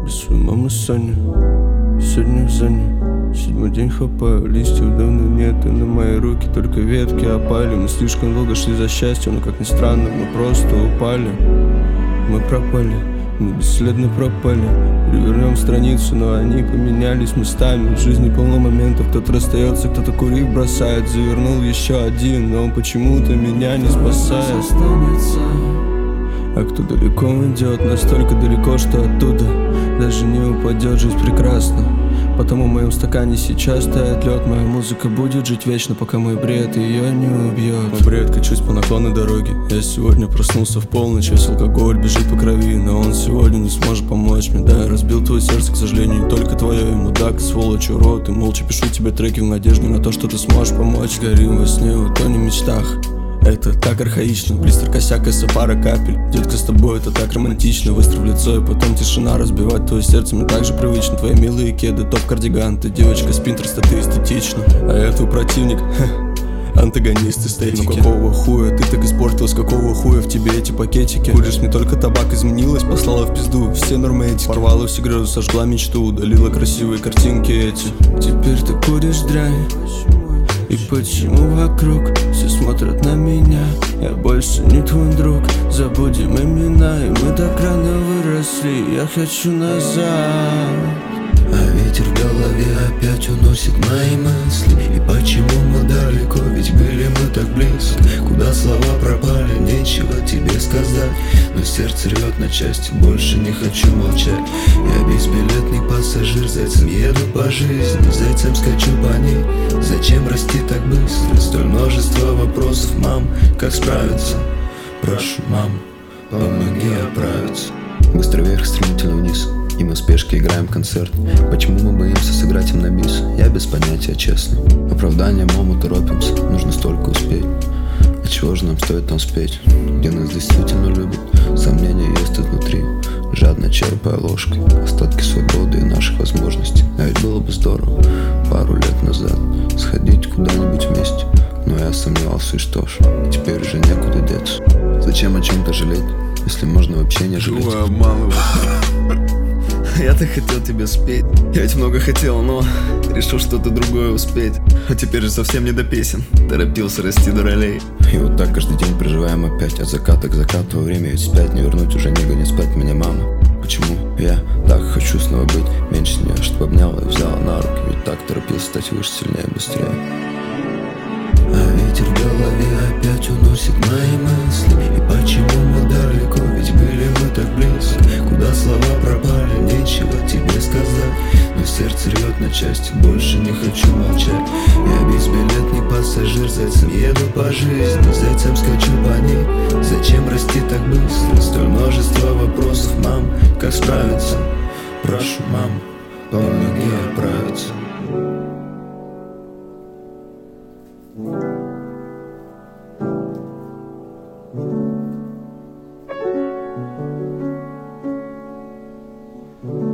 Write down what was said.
Без своей мамы Сони. Сегодня в зоне. 7-й день хапаю, листьев давно нет, и на мои руки только ветки опали. Мы слишком долго шли за счастьем, но как ни странно, мы просто упали. Мы пропали, мы бесследно пропали. Перевернем страницу, но они поменялись местами. В жизни полно моментов, кто-то расстается, кто-то курить бросает. Завернул еще один, но он почему-то меня не спасает. А кто далеко идет, настолько далеко, что оттуда даже не упадет. Жизнь прекрасна, потому в моем стакане сейчас тает лед. Моя музыка будет жить вечно, пока мой бред ее не убьет. Мой бред качусь по наклонной дороге. Я сегодня проснулся в полночь, весь алкоголь бежит по крови. Но он сегодня не сможет помочь мне. Да, я разбил твое сердце, к сожалению, не только твое. И мудак, сволочь, урод. И молча пишу тебе треки в надежде на то, что ты сможешь помочь. Горим во сне, утонем в мечтах. Это так архаично, блистер, косяк, пара капель. Детка, с тобой это так романтично. Выстрел в лицо и потом тишина. Разбивать твое сердце мне так же привычно. Твои милые кеды, топ-кардиган. Ты девочка с Пинтерста, ты эстетична. А я твой противник, антагонист эстетики. Ну какого хуя ты так испортилась, какого хуя в тебе эти пакетики? Куришь, не только табак изменилась, послала в пизду все нормы этики. Порвала все грезы, сожгла мечту, удалила красивые картинки эти. Теперь ты куришь дрянь. И почему вокруг все смотрят на меня? Я больше не твой друг, забудем имена. И мы так рано выросли, я хочу назад. А ветер в голове опять уносит мои мысли. И почему мы далеко, ведь были мы так близко. Куда слова пропали, нечего тебе сказать. Но сердце рвет на части, больше не хочу молчать. Я безбилетный пассажир, зайцем еду по жизни. Зайцем скачу по ней, зачем расти так быстро? Столь множество вопросов, мам, как справиться? Прошу, мам, помоги оправиться. Быстро вверх, стремительно вниз, и мы в спешке играем концерт. Почему мы боимся сыграть им на бис? Я без понятия, честно. Оправдание, маму, торопимся, нужно столько успеть. А чего же нам стоит там спеть? Где нас действительно любят? Сомнения есть тут внутри, жадно черпая ложкой остатки свободы и наших возможностей. А ведь было бы здорово пару лет назад сходить куда-нибудь вместе. Но я сомневался, и что ж, теперь уже некуда деться. Зачем о чем-то жалеть, если можно вообще не жалеть? Вы обманываете. Я-то хотел тебе спеть. Я ведь много хотел, но решил что-то другое успеть. А теперь же совсем не до песен. Торопился расти до ролей. И вот так каждый день проживаем опять, от заката к закату. Время ведь спять не вернуть, уже не гонит спать меня мама. Почему я так хочу снова быть меньше нее, чтобы обняла и взяла на руки? Ведь так торопился стать выше, сильнее, быстрее. А ветер в голове опять уносит мои мысли. И почему мы далеко, ведь были мы так близко. Куда слова пропали, нечего тебе сказать. Но сердце рвет на части, больше не хочу молчать. Я безбилетный пассажир, зайцем еду по жизни. Зайцем скачу по ней, зачем расти так быстро? Столь множество вопросов, мам, как справиться? Прошу, мам, помоги оправиться. Thank you.